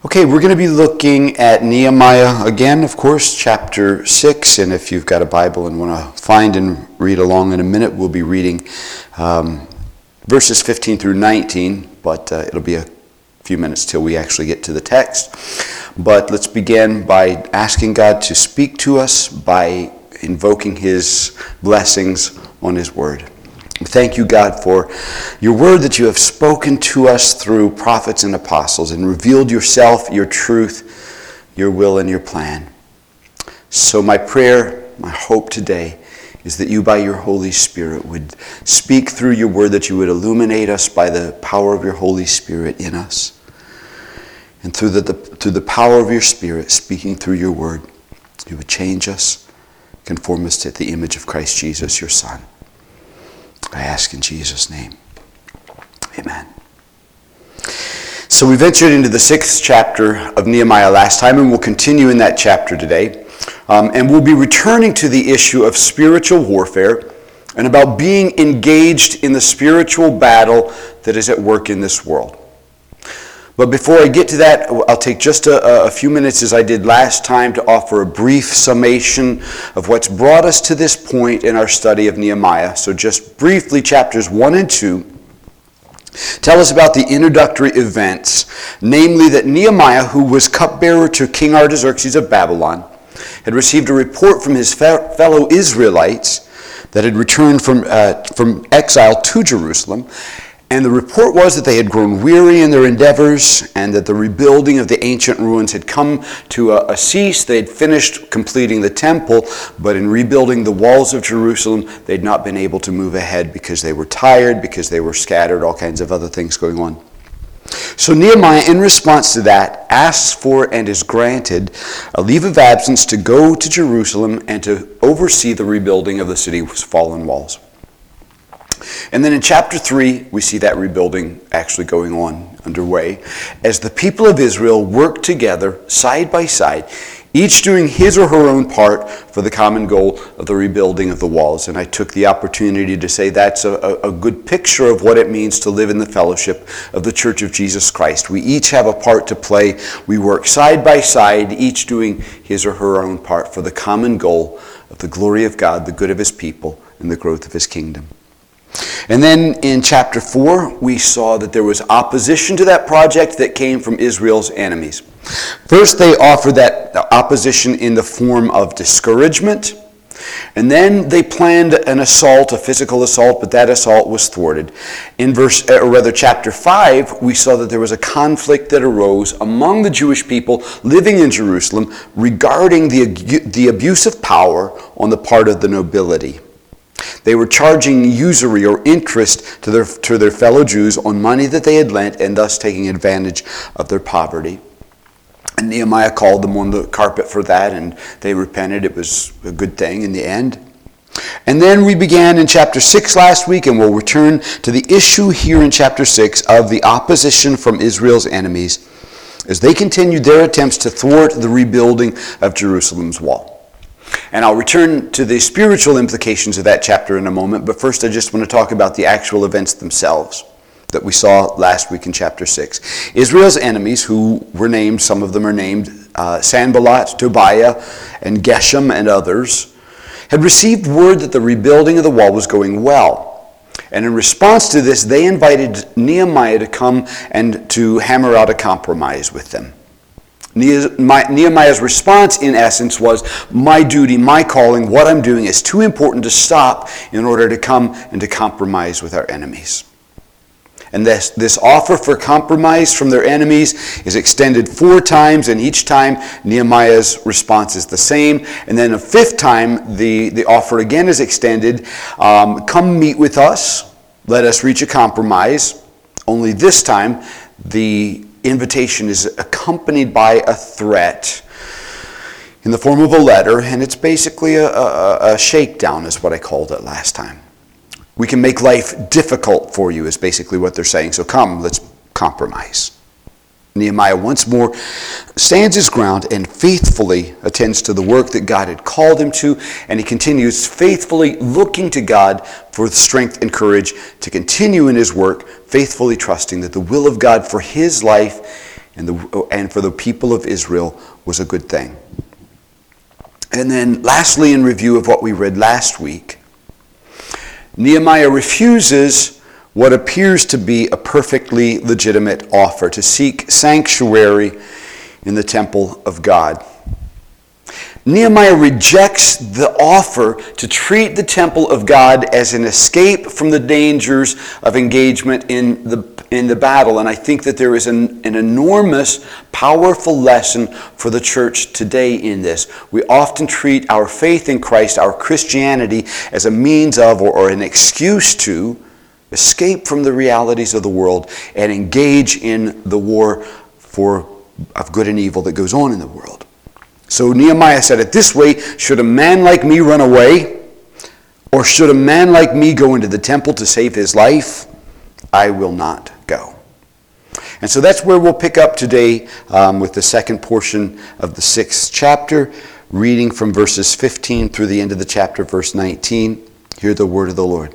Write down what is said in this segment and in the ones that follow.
Okay, we're going to be looking at Nehemiah again, of course, chapter 6. And if you've got a Bible and want to find and read along in a minute, we'll be reading verses 15 through 19. But it'll be a few minutes till we actually get to the text. But let's begin by asking God to speak to us by invoking His blessings on His Word. Thank you, God, for your word that you have spoken to us through prophets and apostles and revealed yourself, your truth, your will, and your plan. So my prayer, my hope today is that you by your Holy Spirit would speak through your word, that you would illuminate us by the power of your Holy Spirit in us. And through the power of your Spirit speaking through your word, you would change us, conform us to the image of Christ Jesus, your Son. I ask in Jesus' name. Amen. So we ventured into the 6th chapter of Nehemiah last time, and we'll continue in that chapter today. And we'll be returning to the issue of spiritual warfare and about being engaged in the spiritual battle that is at work in this world. But before I get to that, I'll take just a few minutes, as I did last time, to offer a brief summation of what's brought us to this point in our study of Nehemiah. So just briefly, chapters 1 and 2 tell us about the introductory events, namely that Nehemiah, who was cupbearer to King Artaxerxes of Babylon, had received a report from his fellow Israelites that had returned from exile to Jerusalem. And the report was that they had grown weary in their endeavors and that the rebuilding of the ancient ruins had come to a cease. They had finished completing the temple, but in rebuilding the walls of Jerusalem, they had not been able to move ahead because they were tired, because they were scattered, all kinds of other things going on. So Nehemiah, in response to that, asks for and is granted a leave of absence to go to Jerusalem and to oversee the rebuilding of the city's fallen walls. And then in chapter 3, we see that rebuilding actually going on underway as the people of Israel work together side by side, each doing his or her own part for the common goal of the rebuilding of the walls. And I took the opportunity to say that's a good picture of what it means to live in the fellowship of the Church of Jesus Christ. We each have a part to play. We work side by side, each doing his or her own part for the common goal of the glory of God, the good of his people, and the growth of his kingdom. And then in chapter 4, we saw that there was opposition to that project that came from Israel's enemies. First, they offered that opposition in the form of discouragement. And then they planned an assault, a physical assault, but that assault was thwarted. In chapter 5, we saw that there was a conflict that arose among the Jewish people living in Jerusalem regarding the abuse of power on the part of the nobility. They were charging usury or interest to their fellow Jews on money that they had lent and thus taking advantage of their poverty. And Nehemiah called them on the carpet for that, and they repented. It was a good thing in the end. And then we began in chapter 6 last week, and we'll return to the issue here in chapter 6 of the opposition from Israel's enemies as they continued their attempts to thwart the rebuilding of Jerusalem's wall. And I'll return to the spiritual implications of that chapter in a moment, but first I just want to talk about the actual events themselves that we saw last week in chapter 6. Israel's enemies, who were named, some of them are named Sanballat, Tobiah, and Geshem, and others, had received word that the rebuilding of the wall was going well. And in response to this, they invited Nehemiah to come and to hammer out a compromise with them. Nehemiah's response, in essence, was, my duty, my calling, what I'm doing is too important to stop in order to come and to compromise with our enemies. And this offer for compromise from their enemies is extended 4 times, and each time Nehemiah's response is the same. And then a 5th time, the offer again is extended. Come meet with us. Let us reach a compromise. Only this time, the invitation is accompanied by a threat in the form of a letter, and it's basically a shakedown is what I called it last time. We can make life difficult for you is basically what they're saying. So come, let's compromise. Nehemiah once more stands his ground and faithfully attends to the work that God had called him to, and he continues faithfully looking to God for the strength and courage to continue in his work, faithfully trusting that the will of God for his life and for the people of Israel was a good thing. And then lastly, in review of what we read last week, Nehemiah refuses what appears to be a perfectly legitimate offer to seek sanctuary in the temple of God. Nehemiah rejects the offer to treat the temple of God as an escape from the dangers of engagement in the battle. And I think that there is an enormous, powerful lesson for the church today in this. We often treat our faith in Christ, our Christianity, as a means of or an excuse to escape from the realities of the world and engage in the war of good and evil that goes on in the world. So Nehemiah said it this way: should a man like me run away, or should a man like me go into the temple to save his life? I will not go. And so that's where we'll pick up today with the second portion of the 6th chapter, reading from verses 15 through the end of the chapter, verse 19. Hear the word of the Lord.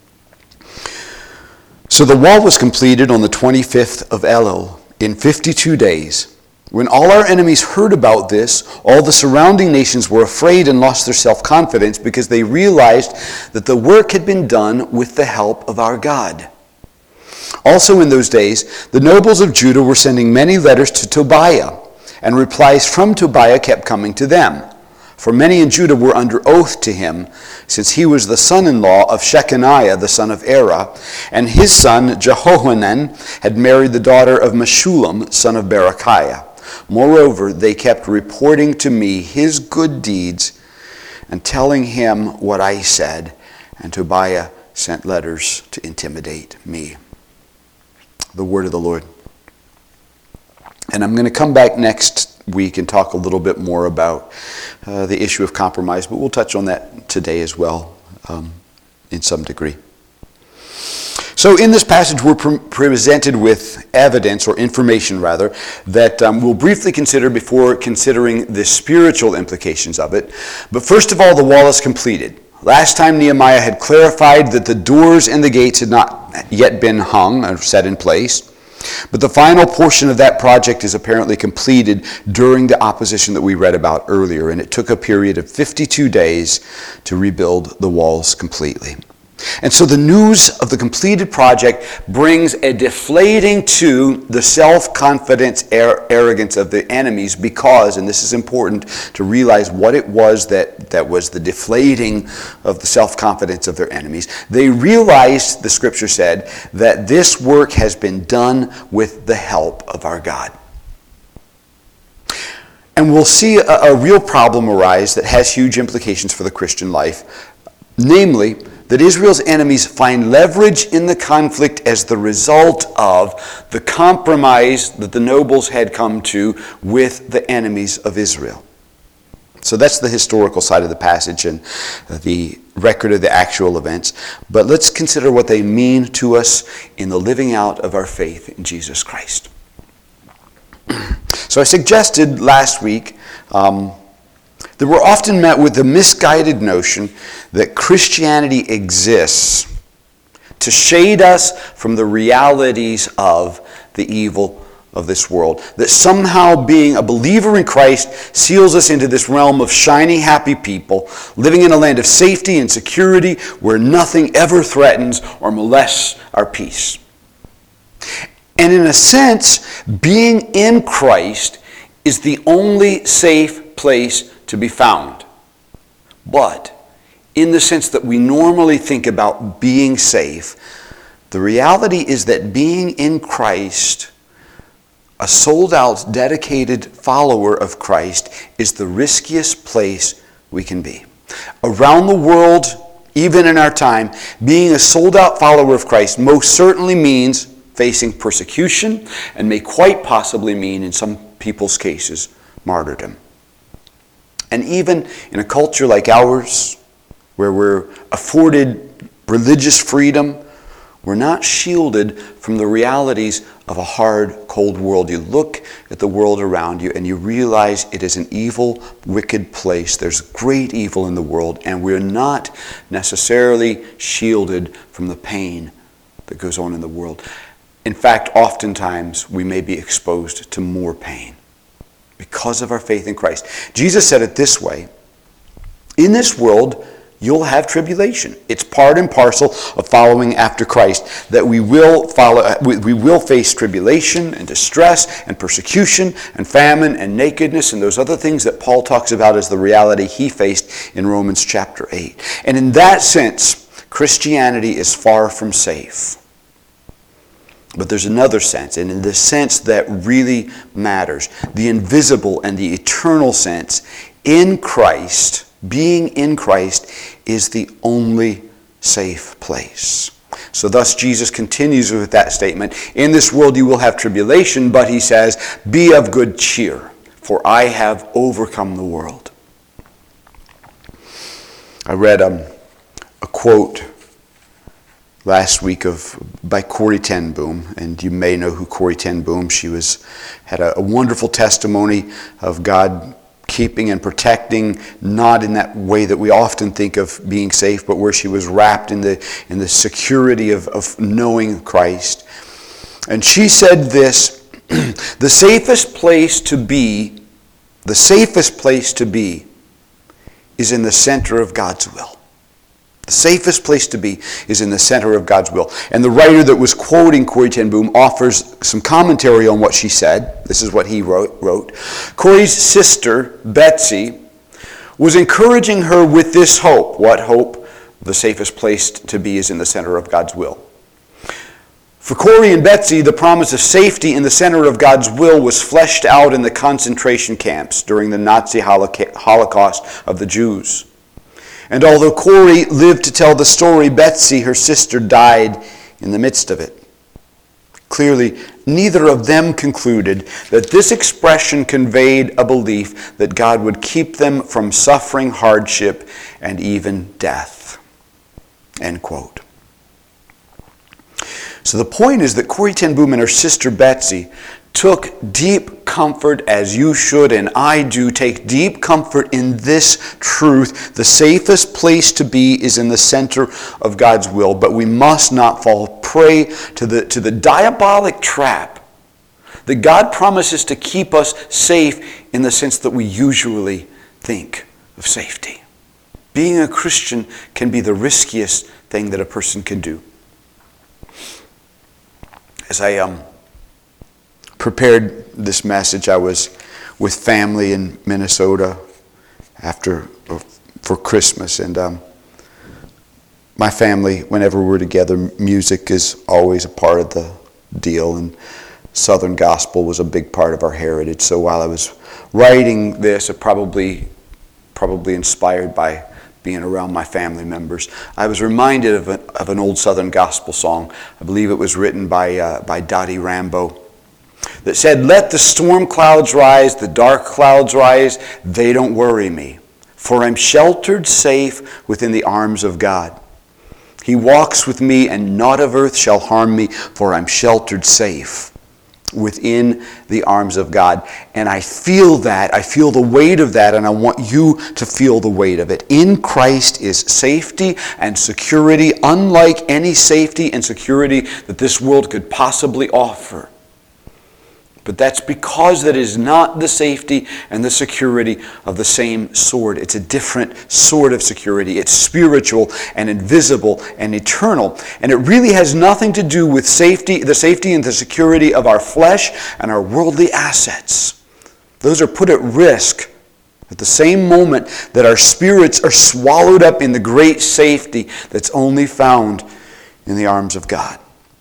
So the wall was completed on the 25th of Elul in 52 days. When all our enemies heard about this, all the surrounding nations were afraid and lost their self-confidence because they realized that the work had been done with the help of our God. Also in those days, the nobles of Judah were sending many letters to Tobiah, and replies from Tobiah kept coming to them. For many in Judah were under oath to him, since he was the son-in-law of Shechaniah, the son of Era, and his son Jehohanan had married the daughter of Meshullam, son of Berechiah. Moreover, they kept reporting to me his good deeds and telling him what I said, and Tobiah sent letters to intimidate me. The word of the Lord. And I'm going to come back next week and talk a little bit more about the issue of compromise, but we'll touch on that today as well in some degree. So in this passage, we're presented with evidence, or information rather, that we'll briefly consider before considering the spiritual implications of it. But first of all, the wall is completed. Last time Nehemiah had clarified that the doors and the gates had not yet been hung or set in place. But the final portion of that project is apparently completed during the opposition that we read about earlier, and it took a period of 52 days to rebuild the walls completely. And so the news of the completed project brings a deflating to the self-confidence, arrogance of the enemies because, and this is important to realize what it was that was the deflating of the self-confidence of their enemies. They realized, the scripture said, that this work has been done with the help of our God. And we'll see a real problem arise that has huge implications for the Christian life, namely, that Israel's enemies find leverage in the conflict as the result of the compromise that the nobles had come to with the enemies of Israel. So that's the historical side of the passage and the record of the actual events. But let's consider what they mean to us in the living out of our faith in Jesus Christ. So I suggested last week that we're often met with the misguided notion that Christianity exists to shade us from the realities of the evil of this world. That somehow being a believer in Christ seals us into this realm of shiny, happy people, living in a land of safety and security where nothing ever threatens or molests our peace. And in a sense, being in Christ is the only safe place to be found. But in the sense that we normally think about being safe, the reality is that being in Christ, a sold-out, dedicated follower of Christ, is the riskiest place we can be. Around the world, even in our time, being a sold-out follower of Christ most certainly means facing persecution and may quite possibly mean, in some people's cases, martyrdom. And even in a culture like ours, where we're afforded religious freedom, we're not shielded from the realities of a hard, cold world. You look at the world around you and you realize it is an evil, wicked place. There's great evil in the world, and we're not necessarily shielded from the pain that goes on in the world. In fact, oftentimes we may be exposed to more pain because of our faith in Christ. Jesus said it this way, in this world, you'll have tribulation. It's part and parcel of following after Christ that we will face tribulation and distress and persecution and famine and nakedness and those other things that Paul talks about as the reality he faced in Romans chapter 8. And in that sense, Christianity is far from safe. But there's another sense, and in the sense that really matters, the invisible and the eternal sense, in Christ, being in Christ is the only safe place. So thus Jesus continues with that statement. In this world you will have tribulation, but he says, be of good cheer, for I have overcome the world. I read a quote last week by Corrie ten Boom, and you may know who Corrie ten Boom. She had a wonderful testimony of God keeping and protecting, not in that way that we often think of being safe, but where she was wrapped in the security of knowing Christ. And she said this, the safest place to be is in the center of God's will. The safest place to be is in the center of God's will. And the writer that was quoting Corrie ten Boom offers some commentary on what she said. This is what he wrote. Corrie's sister, Betsy, was encouraging her with this hope. What hope? The safest place to be is in the center of God's will. For Corrie and Betsy, the promise of safety in the center of God's will was fleshed out in the concentration camps during the Nazi Holocaust of the Jews. And although Corrie lived to tell the story, Betsy, her sister, died in the midst of it. Clearly, neither of them concluded that this expression conveyed a belief that God would keep them from suffering hardship and even death. End quote. So the point is that Corrie ten Boom and her sister Betsy took deep comfort, as you should and I do, take deep comfort in this truth. The safest place to be is in the center of God's will, but we must not fall prey to the diabolic trap that God promises to keep us safe in the sense that we usually think of safety. Being a Christian can be the riskiest thing that a person can do. As I prepared this message, I was with family in Minnesota for Christmas, and my family, whenever we're together, music is always a part of the deal, and Southern gospel was a big part of our heritage. So while I was writing this, probably inspired by being around my family members, I was reminded of an old Southern gospel song. I believe it was written by Dottie Rambo, that said, let the storm clouds rise, the dark clouds rise, they don't worry me, for I'm sheltered safe within the arms of God. He walks with me, and naught of earth shall harm me, for I'm sheltered safe within the arms of God. And I feel that, I feel the weight of that, and I want you to feel the weight of it. In Christ is safety and security, unlike any safety and security that this world could possibly offer. But that's because that is not the safety and the security of the same sort. It's a different sort of security. It's spiritual and invisible and eternal. And it really has nothing to do with the safety and the security of our flesh and our worldly assets. Those are put at risk at the same moment that our spirits are swallowed up in the great safety that's only found in the arms of God.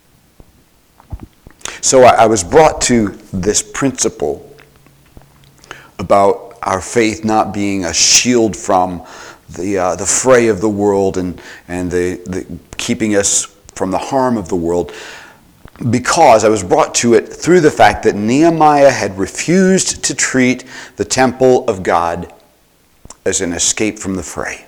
So I was brought to this principle about our faith not being a shield from the fray of the world and the keeping us from the harm of the world, because I was brought to it through the fact that Nehemiah had refused to treat the temple of God as an escape from the fray.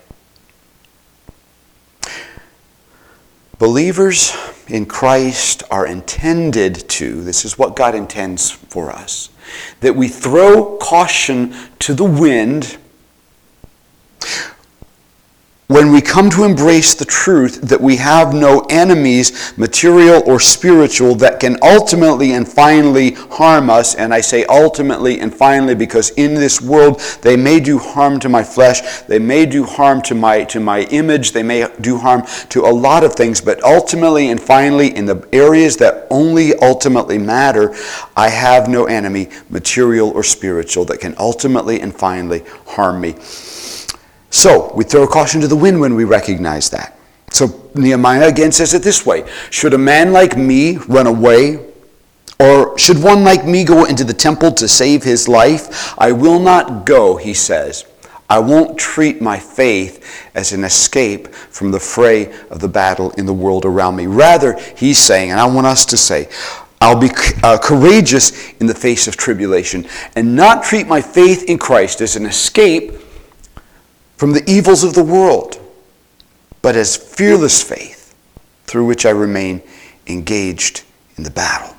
Believers in Christ are intended to, this is what God intends for us, that we throw caution to the wind when we come to embrace the truth that we have no enemies, material or spiritual, that can ultimately and finally harm us, and I say ultimately and finally because in this world they may do harm to my flesh, they may do harm to my image, they may do harm to a lot of things, but ultimately and finally in the areas that only ultimately matter, I have no enemy, material or spiritual, that can ultimately and finally harm me. So, we throw caution to the wind when we recognize that. So, Nehemiah again says it this way: should a man like me run away? Or should one like me go into the temple to save his life? I will not go, he says. I won't treat my faith as an escape from the fray of the battle in the world around me. Rather, he's saying, and I want us to say, I'll be courageous in the face of tribulation and not treat my faith in Christ as an escape from the evils of the world, but as fearless faith through which I remain engaged in the battle.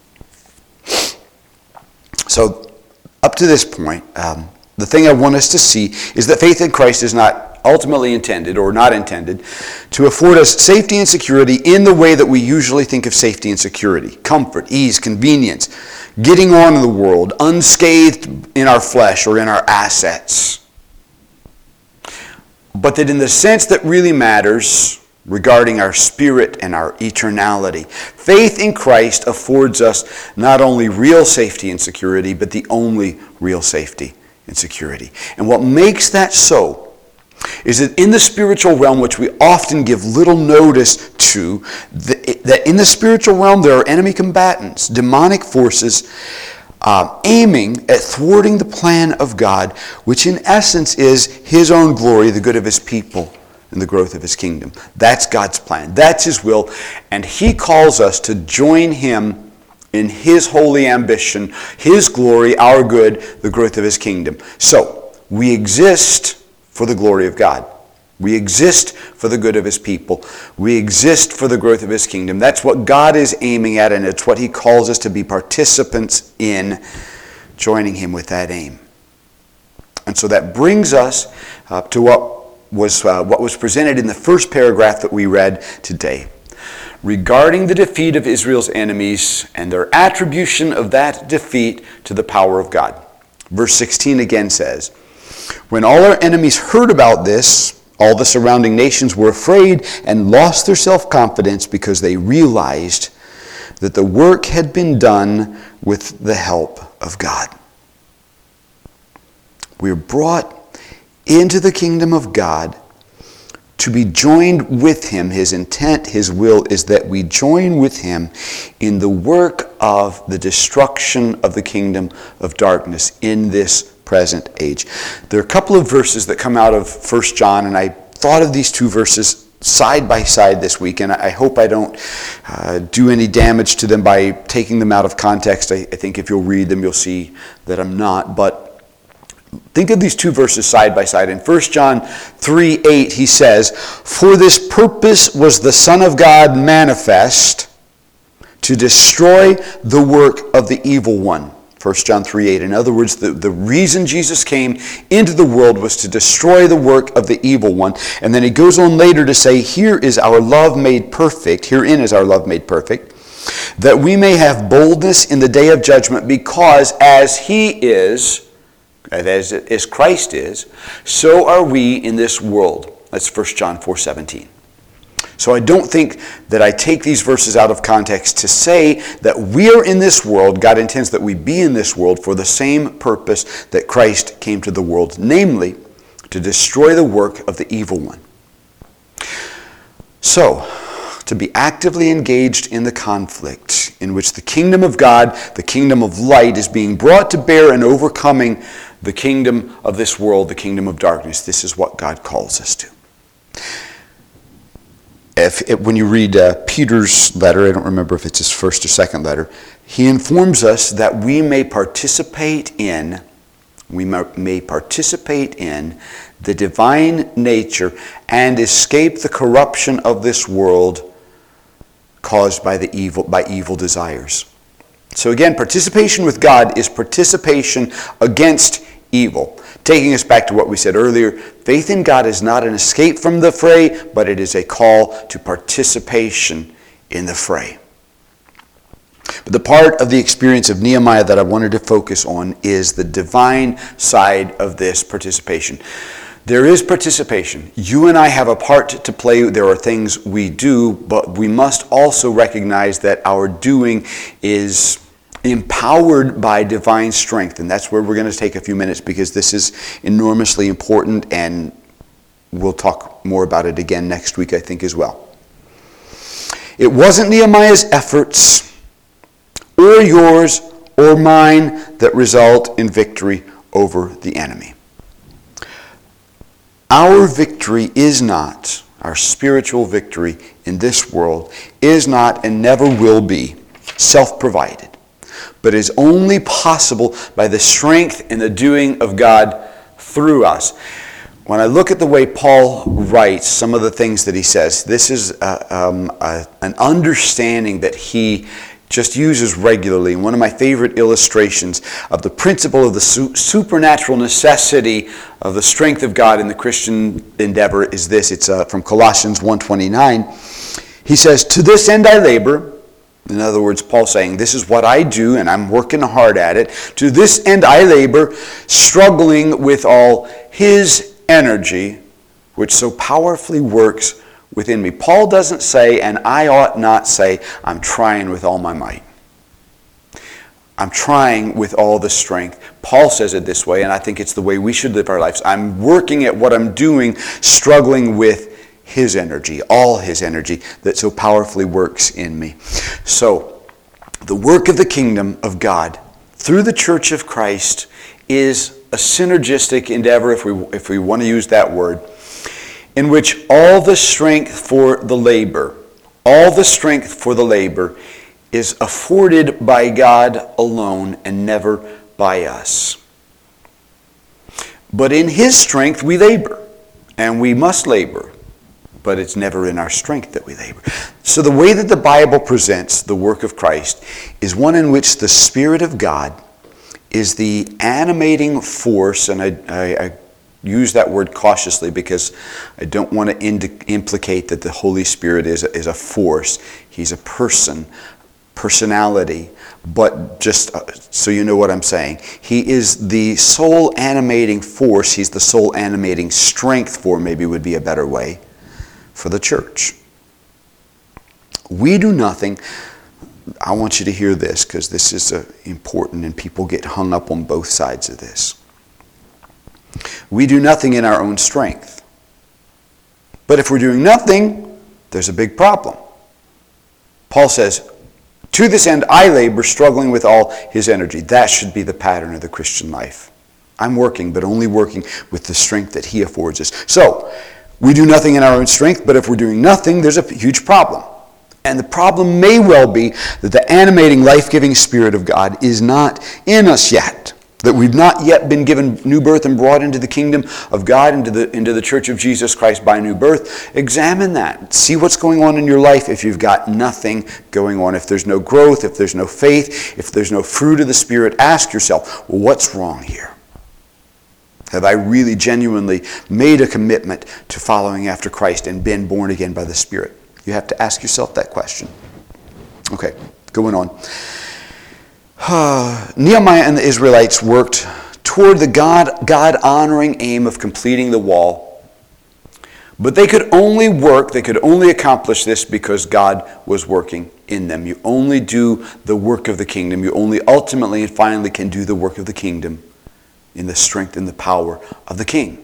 So, up to this point, the thing I want us to see is that faith in Christ is not ultimately intended or not intended to afford us safety and security in the way that we usually think of safety and security: comfort, ease, convenience, getting on in the world, unscathed in our flesh or in our assets. But that in the sense that really matters regarding our spirit and our eternality, faith in Christ affords us not only real safety and security, but the only real safety and security. And what makes that so is that in the spiritual realm, which we often give little notice to, that in the spiritual realm there are enemy combatants, demonic forces, aiming at thwarting the plan of God, which in essence is His own glory, the good of His people, and the growth of His kingdom. That's God's plan. That's His will. And He calls us to join Him in His holy ambition, His glory, our good, the growth of His kingdom. So, we exist for the glory of God. We exist for the good of His people. We exist for the growth of His kingdom. That's what God is aiming at, and it's what He calls us to be participants in, joining Him with that aim. And so that brings us to what was presented in the first paragraph that we read today, regarding the defeat of Israel's enemies and their attribution of that defeat to the power of God. Verse 16 again says, "When all our enemies heard about this, all the surrounding nations were afraid and lost their self-confidence because they realized that the work had been done with the help of God." We are brought into the kingdom of God to be joined with Him. His intent, His will is that we join with Him in the work of the destruction of the kingdom of darkness in this present age. There are a couple of verses that come out of 1 John, and I thought of these two verses side by side this week, and I hope I don't do any damage to them by taking them out of context. I think if you'll read them, you'll see that I'm not. But think of these two verses side by side. In 1 John 3:8, he says, "For this purpose was the Son of God manifest, to destroy the work of the evil one." 1 John 3:8. In other words, the reason Jesus came into the world was to destroy the work of the evil one. And then he goes on later to say, "Here is our love made perfect, herein is our love made perfect, that we may have boldness in the day of judgment, because as He is," as Christ is, "so are we in this world." That's 1 John 4:17. So I don't think that I take these verses out of context to say that we are in this world. God intends that we be in this world for the same purpose that Christ came to the world, namely, to destroy the work of the evil one. So, to be actively engaged in the conflict in which the kingdom of God, the kingdom of light, is being brought to bear and overcoming the kingdom of this world, the kingdom of darkness. This is what God calls us to. When you read Peter's letter, I don't remember if it's his first or second letter, he informs us that we may participate in the divine nature and escape the corruption of this world caused by evil desires. So again, participation with God is participation against evil. Taking us back to what we said earlier, faith in God is not an escape from the fray, but it is a call to participation in the fray. But the part of the experience of Nehemiah that I wanted to focus on is the divine side of this participation. There is participation. You and I have a part to play. There are things we do, but we must also recognize that our doing is empowered by divine strength. And that's where we're going to take a few minutes, because this is enormously important, and we'll talk more about it again next week, I think, as well. It wasn't Nehemiah's efforts or yours or mine that result in victory over the enemy. Our victory is not, our spiritual victory in this world is not and never will be self-provided, but is only possible by the strength and the doing of God through us. When I look at the way Paul writes, some of the things that he says, this is an understanding that he just uses regularly. One of my favorite illustrations of the principle of the supernatural necessity of the strength of God in the Christian endeavor is this. It's from Colossians 1:29. He says, "To this end I labor." In other words, Paul saying, this is what I do, and I'm working hard at it. "To this end I labor, struggling with all His energy, which so powerfully works within me." Paul doesn't say, and I ought not say, I'm trying with all my might. I'm trying with all the strength. Paul says it this way, and I think it's the way we should live our lives. I'm working at what I'm doing, struggling with His energy, all His energy that so powerfully works in me. So, the work of the kingdom of God through the Church of Christ is a synergistic endeavor, if we want to use that word, in which all the strength for the labor is afforded by God alone and never by us. But in His strength we labor, and we must labor, but it's never in our strength that we labor. So the way that the Bible presents the work of Christ is one in which the Spirit of God is the animating force, and I use that word cautiously because I don't want to implicate that the Holy Spirit is a force. He's a personality, but just so you know what I'm saying, He is the sole animating force. He's the sole animating strength, for maybe would be a better way, for the church. We do nothing. I want you to hear this, because this is important, and people get hung up on both sides of this. We do nothing in our own strength. But if we're doing nothing, there's a big problem. Paul says, "To this end I labor, struggling with all His energy." That should be the pattern of the Christian life. I'm working, but only working with the strength that He affords us. So, we do nothing in our own strength, but if we're doing nothing, there's a huge problem. And the problem may well be that the animating, life-giving Spirit of God is not in us yet. That we've not yet been given new birth and brought into the kingdom of God, into the church of Jesus Christ by new birth. Examine that. See what's going on in your life if you've got nothing going on. If there's no growth, if there's no faith, if there's no fruit of the Spirit, ask yourself, well, what's wrong here? Have I really genuinely made a commitment to following after Christ and been born again by the Spirit? You have to ask yourself that question. Okay, going on. Nehemiah and the Israelites worked toward the God-honoring aim of completing the wall. But they could only accomplish this because God was working in them. You only do the work of the kingdom. You only ultimately and finally can do the work of the kingdom in the strength and the power of the King.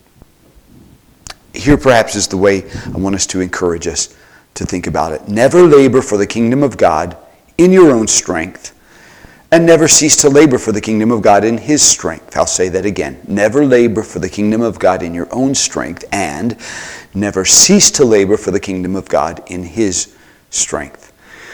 Here perhaps is the way I want us to encourage us to think about it. Never labor for the kingdom of God in your own strength, and never cease to labor for the kingdom of God in His strength. I'll say that again. Never labor for the kingdom of God in your own strength, and never cease to labor for the kingdom of God in His strength.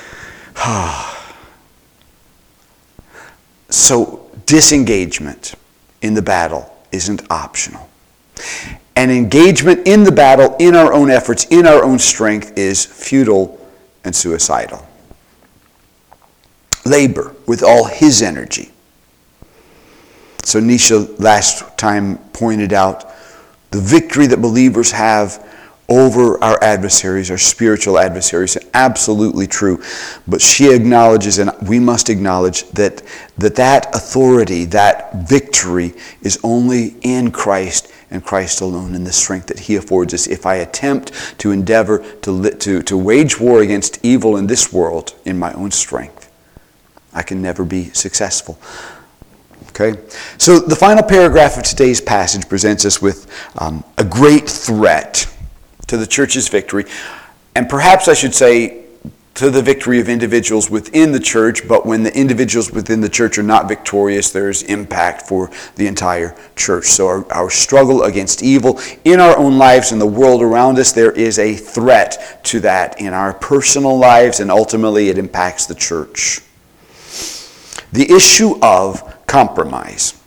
So disengagement in the battle isn't optional. And engagement in the battle, in our own efforts, in our own strength, is futile and suicidal. Labor with all His energy. So Nisha last time pointed out the victory that believers have over our adversaries, our spiritual adversaries, absolutely true. But she acknowledges, and we must acknowledge, that authority, that victory is only in Christ and Christ alone, and the strength that He affords us. If I attempt to endeavor to wage war against evil in this world in my own strength, I can never be successful. Okay? So the final paragraph of today's passage presents us with a great threat to the church's victory, and perhaps I should say to the victory of individuals within the church, but when the individuals within the church are not victorious, there's impact for the entire church. So our struggle against evil in our own lives and the world around us, there is a threat to that in our personal lives, and ultimately it impacts the church. The issue of compromise.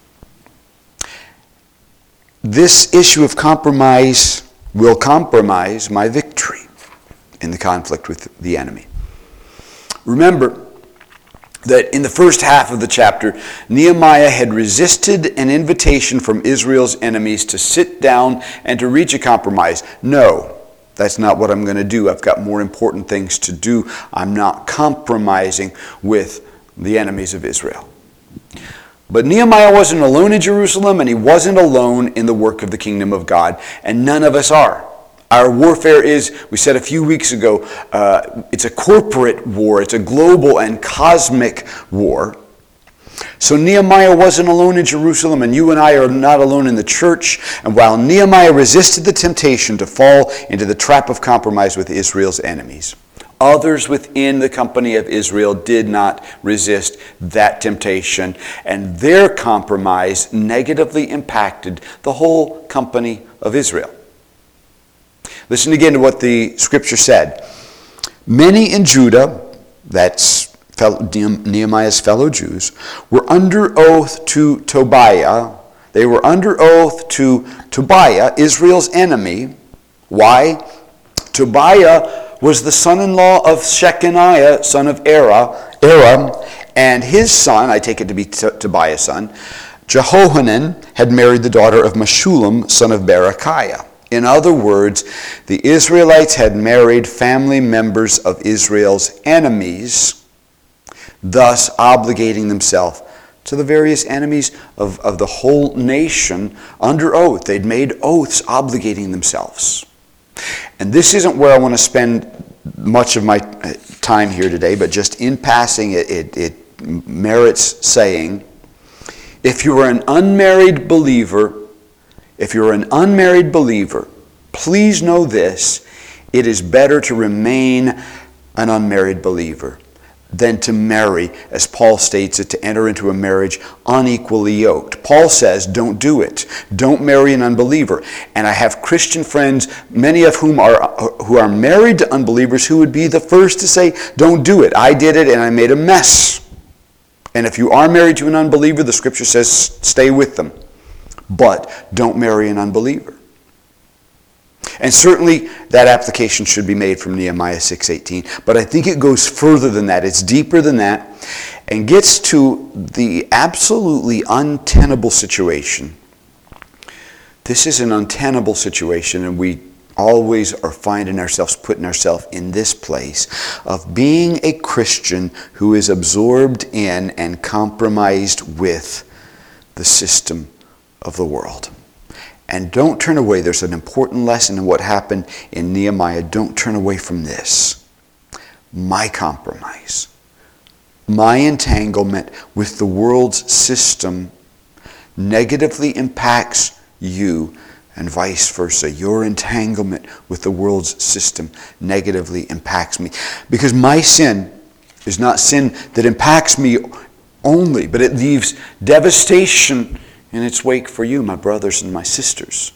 This issue of compromise will compromise my victory in the conflict with the enemy. Remember that in the first half of the chapter, Nehemiah had resisted an invitation from Israel's enemies to sit down and to reach a compromise. No, that's not what I'm going to do. I've got more important things to do. I'm not compromising with the enemies of Israel. But Nehemiah wasn't alone in Jerusalem, and he wasn't alone in the work of the kingdom of God, and none of us are. Our warfare is, we said a few weeks ago, it's a corporate war. It's a global and cosmic war. So Nehemiah wasn't alone in Jerusalem, and you and I are not alone in the church. And while Nehemiah resisted the temptation to fall into the trap of compromise with Israel's enemies, others within the company of Israel did not resist that temptation, and their compromise negatively impacted the whole company of Israel. Listen again to what the scripture said. Many in Judah, that's Nehemiah's fellow Jews, were under oath to Tobiah. They were under oath to Tobiah, Israel's enemy. Why? Tobiah was the son-in-law of Shechaniah, son of Era, and his son, I take it to be Tobiah's son, Jehohanan, had married the daughter of Meshullam, son of Berechiah. In other words, the Israelites had married family members of Israel's enemies, thus obligating themselves to the various enemies of the whole nation under oath. They'd made oaths obligating themselves. And this isn't where I want to spend much of my time here today, but just in passing, it merits saying, if you are an unmarried believer, please know this: it is better to remain an unmarried believer than to marry, as Paul states it, to enter into a marriage unequally yoked. Paul says, don't do it. Don't marry an unbeliever. And I have Christian friends, many of whom are married to unbelievers, who would be the first to say, don't do it. I did it and I made a mess. And if you are married to an unbeliever, the scripture says, stay with them. But don't marry an unbeliever. And certainly that application should be made from Nehemiah 6:18. But I think it goes further than that. It's deeper than that, and gets to the absolutely untenable situation. This is an untenable situation, and we always are finding ourselves putting ourselves in this place of being a Christian who is absorbed in and compromised with the system of the world. And don't turn away. There's an important lesson in what happened in Nehemiah. Don't turn away from this. My compromise, my entanglement with the world's system negatively impacts you, and vice versa. Your entanglement with the world's system negatively impacts me. Because my sin is not sin that impacts me only, but it leaves devastation in its wake for you, my brothers and my sisters.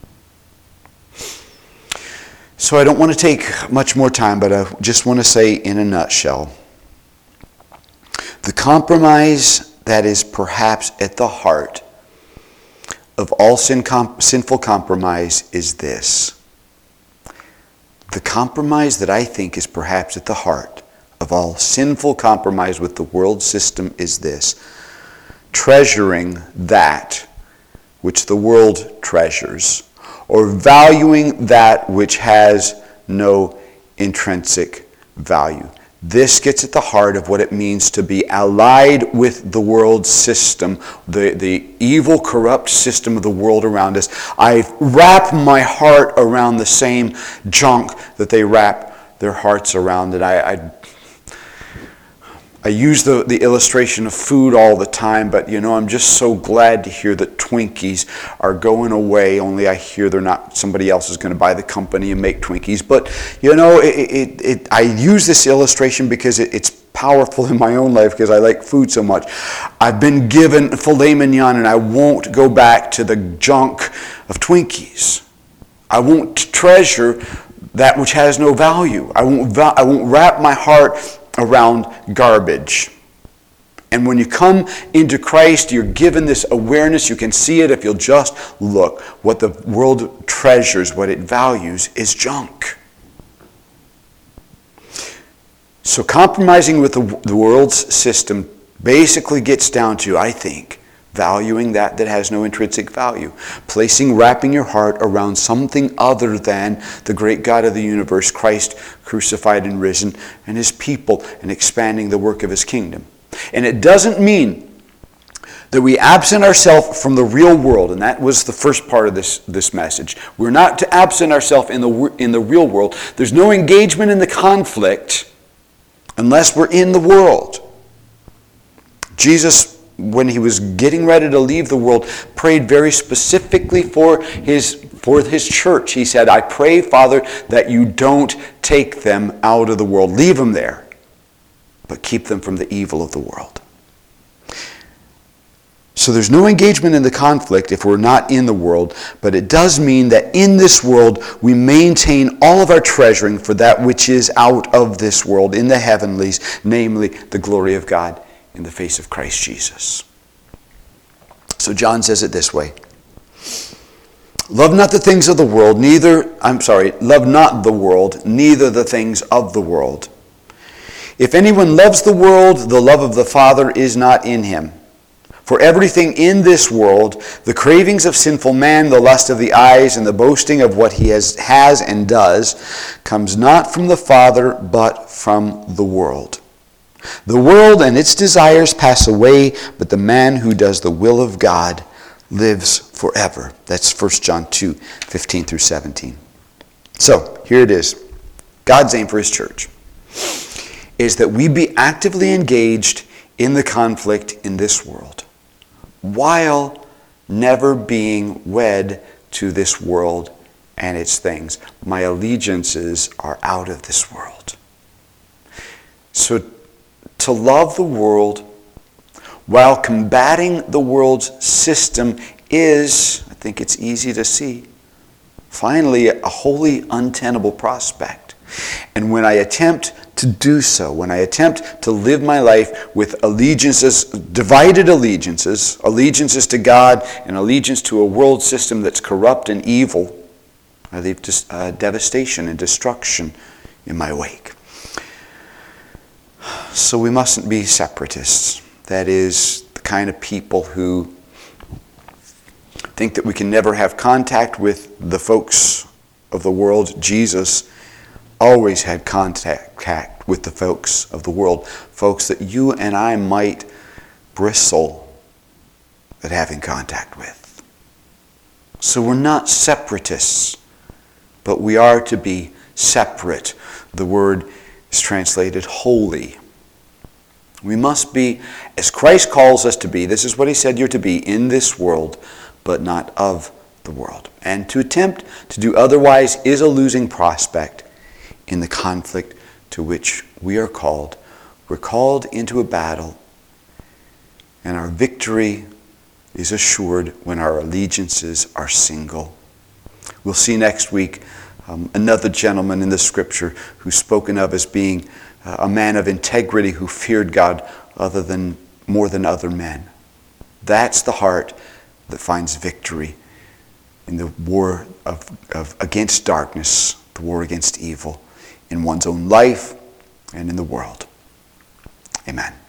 So I don't want to take much more time, but I just want to say in a nutshell, the compromise that is perhaps at the heart of all sinful compromise is this. The compromise that I think is perhaps at the heart of all sinful compromise with the world system is this: treasuring that which the world treasures, or valuing that which has no intrinsic value. This gets at the heart of what it means to be allied with the world system, the evil, corrupt system of the world around us. I wrap my heart around the same junk that they wrap their hearts around. And I use the illustration of food all the time, but I'm just so glad to hear that Twinkies are going away, only I hear somebody else is going to buy the company and make Twinkies. But I use this illustration because it's powerful in my own life because I like food so much. I've been given filet mignon and I won't go back to the junk of Twinkies. I won't treasure that which has no value. I won't wrap my heart around garbage. And when you come into Christ, you're given this awareness. You can see it if you'll just look. What the world treasures, what it values, is junk. So compromising with the world's system basically gets down to, I think, valuing that has no intrinsic value. Wrapping your heart around something other than the great God of the universe, Christ crucified and risen, and His people, and expanding the work of His kingdom. And it doesn't mean that we absent ourselves from the real world, and that was the first part of this message. We're not to absent ourselves in the real world. There's no engagement in the conflict unless we're in the world. Jesus, when He was getting ready to leave the world, prayed very specifically for his church. He said, I pray, Father, that you don't take them out of the world. Leave them there, but keep them from the evil of the world. So there's no engagement in the conflict if we're not in the world, but it does mean that in this world we maintain all of our treasuring for that which is out of this world, in the heavenlies, namely the glory of God in the face of Christ Jesus. So John says it this way. Love not the things of the world, love not the world, neither the things of the world. If anyone loves the world, the love of the Father is not in him. For everything in this world, the cravings of sinful man, the lust of the eyes, and the boasting of what he has and does, comes not from the Father, but from the world. The world and its desires pass away, but the man who does the will of God lives forever. That's 1 John 2, 15 through 17. So, here it is. God's aim for His church is that we be actively engaged in the conflict in this world, while never being wed to this world and its things. My allegiances are out of this world. So to love the world while combating the world's system is, I think it's easy to see, finally a wholly untenable prospect. And when I attempt to do so, when I attempt to live my life with divided allegiances to God and allegiance to a world system that's corrupt and evil, I leave devastation and destruction in my wake. So we mustn't be separatists. That is, the kind of people who think that we can never have contact with the folks of the world. Jesus always had contact with the folks of the world, folks that you and I might bristle at having contact with. So we're not separatists, but we are to be separate. The word is translated holy. We must be, as Christ calls us to be, this is what He said you're to be, in this world, but not of the world. And to attempt to do otherwise is a losing prospect in the conflict to which we are called. We're called into a battle, and our victory is assured when our allegiances are single. We'll see next week another gentleman in the Scripture who's spoken of as being a man of integrity who feared God more than other men. That's the heart that finds victory in the war against darkness, the war against evil, in one's own life and in the world. Amen.